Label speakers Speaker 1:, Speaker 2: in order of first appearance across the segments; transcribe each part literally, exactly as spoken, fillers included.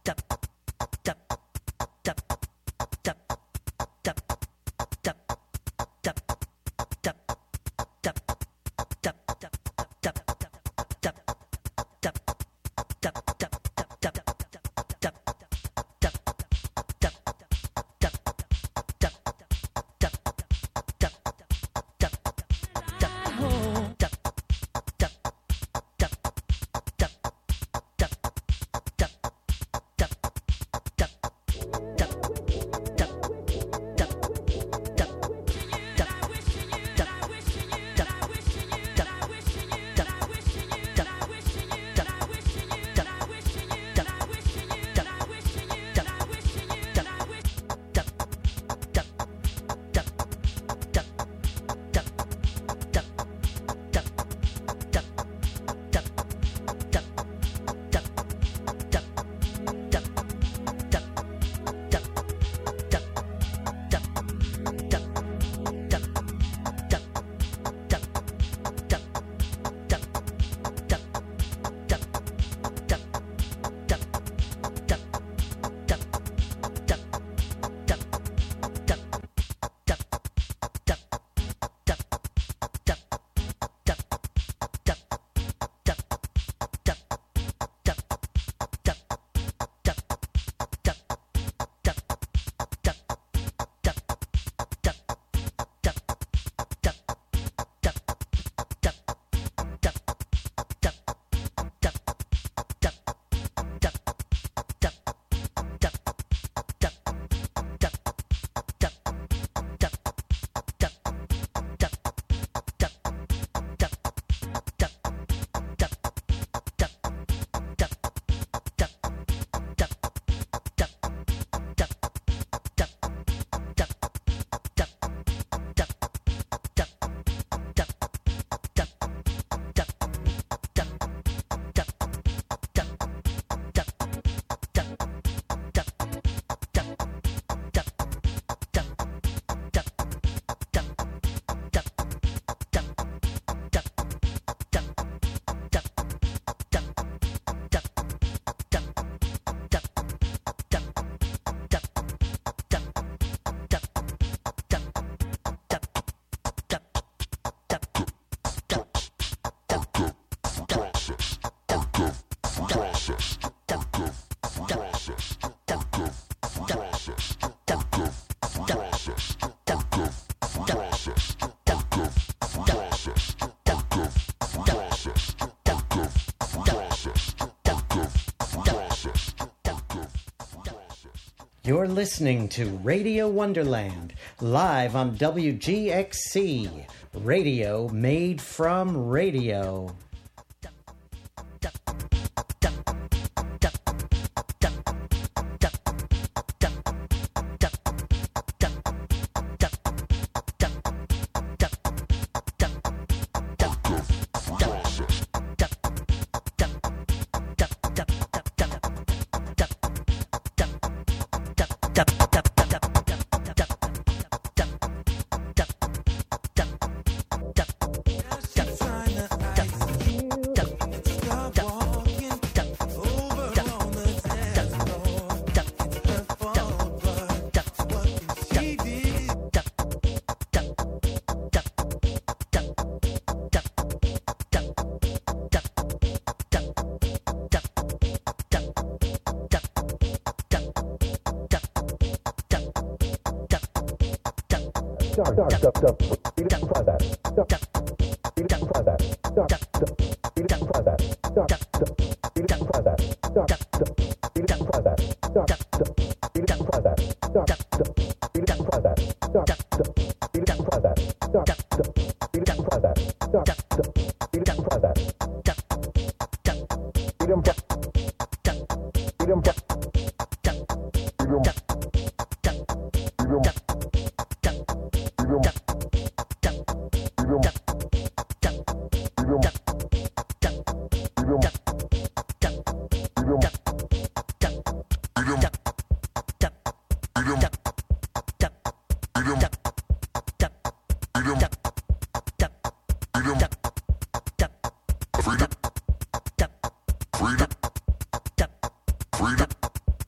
Speaker 1: You're listening to Radio Wonderland, live on W G X C, radio made from radio.
Speaker 2: Start, start, stop, stop. Eat it in front of that. Stop. Eat it in front of that. Stop, stop. Eat it in front of that. Stop, stop. Eat it in front of that. Stop, stop. Eat it in front of that. Stop, stop. Eat it in front of that. Stop, stop. Eat it in front of that. Stop, stop. Eat it in front of that. Stop, stop. Eat it in front of that. Stop, stop. Eat it in front of that. Eat it in front. Eat it in front. Eat it in. Freedom. Freedom. Freedom.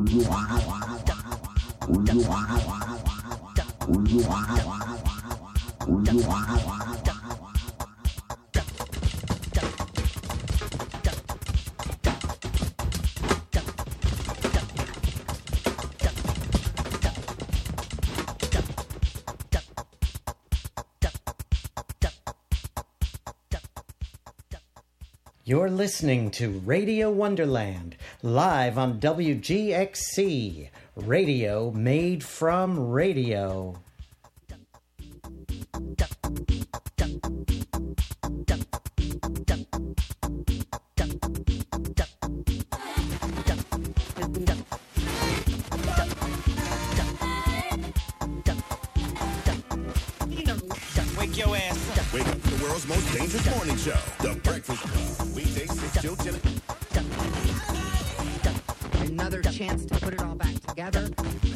Speaker 1: You're listening to Radio Wonderland, live on W G X C, radio made from radio.
Speaker 3: Wake your ass up.
Speaker 4: Wake up to the world's most dangerous morning show, The Breakfast Club. Weekdays six till ten.
Speaker 5: Another chance to put it all back together.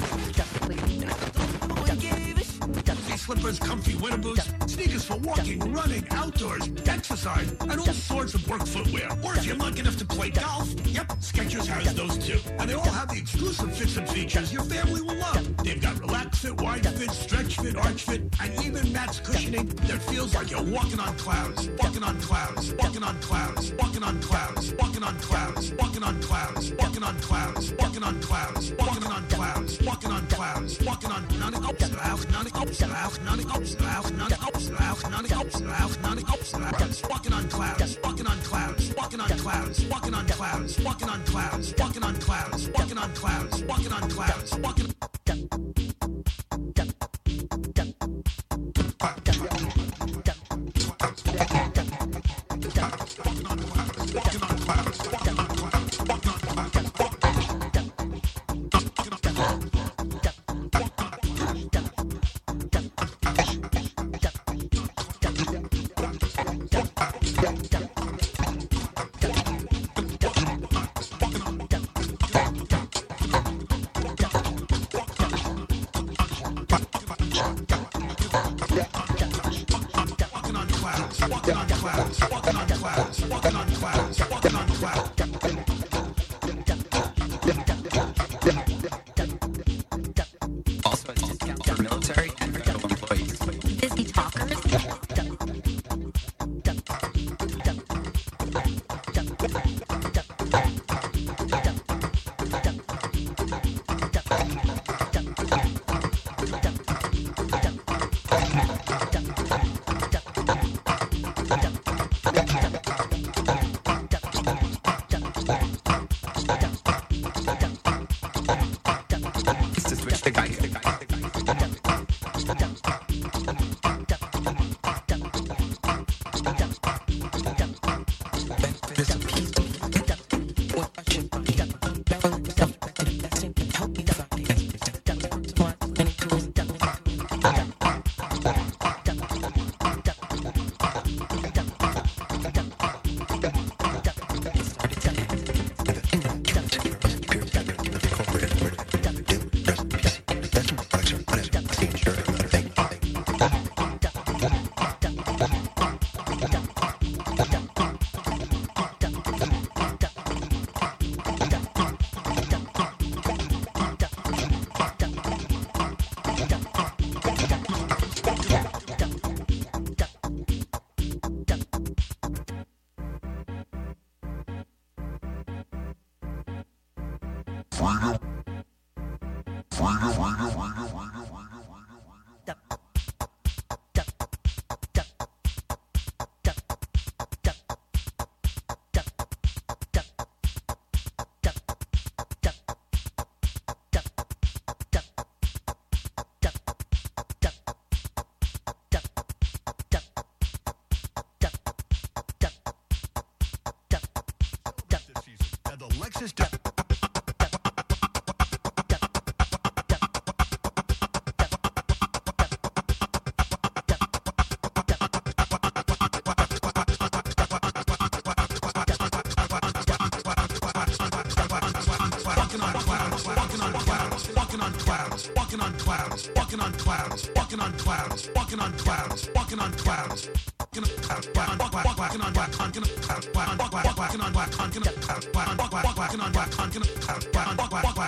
Speaker 6: Slippers, comfy winter boots, sneakers for walking, running, outdoors, exercise, and all sorts of work footwear. Or if you're lucky enough to play golf, yep, Skechers has those too. And they all have the exclusive fits and features your family will love. They've got relax fit, wide fit, stretch fit, arch fit, and even max cushioning that feels like you're walking on clouds, walking on clouds, walking on clouds, walking on clouds, walking on clouds, walking on clouds, walking on clouds, walking on clouds, walking on clouds, walking on clouds, walking on none of ups, none of ups, none of ups, none of ups, none of ups, none of ups, walking on clouds, walking on clouds, walking on clouds, walking on clouds, walking on clouds, walking on clouds, walking on clouds, walking on clouds, walking.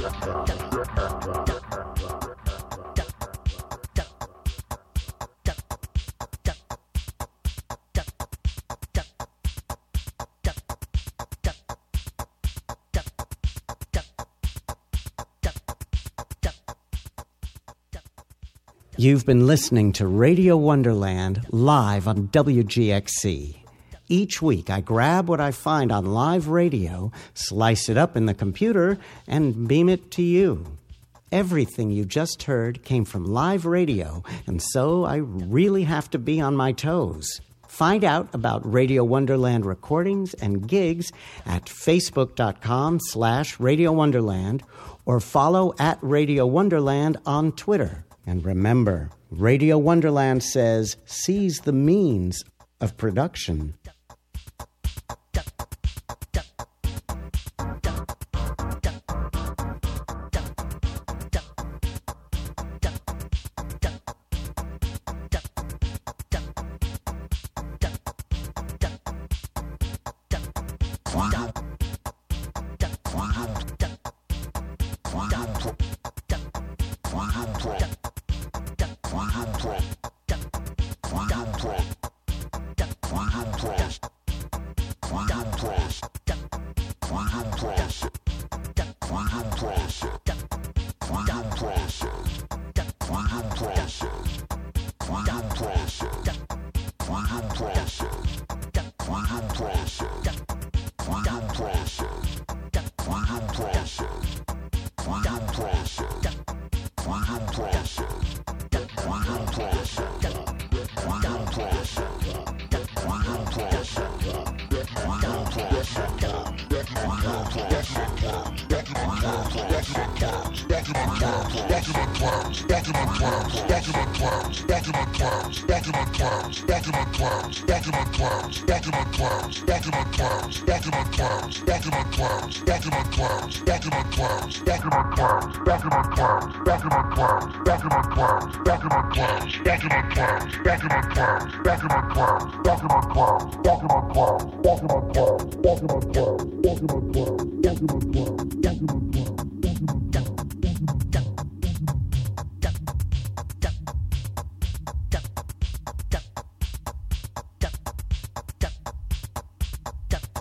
Speaker 1: You've been listening to Radio Wonderland live on W G X C. Each week I grab what I find on live radio, slice it up in the computer, and beam it to you. Everything you just heard came from live radio, and so I really have to be on my toes. Find out about Radio Wonderland recordings and gigs at facebook.com slash Radio Wonderland or follow at Radio Wonderland on Twitter. And remember, Radio Wonderland says, seize the means of production.
Speaker 7: Document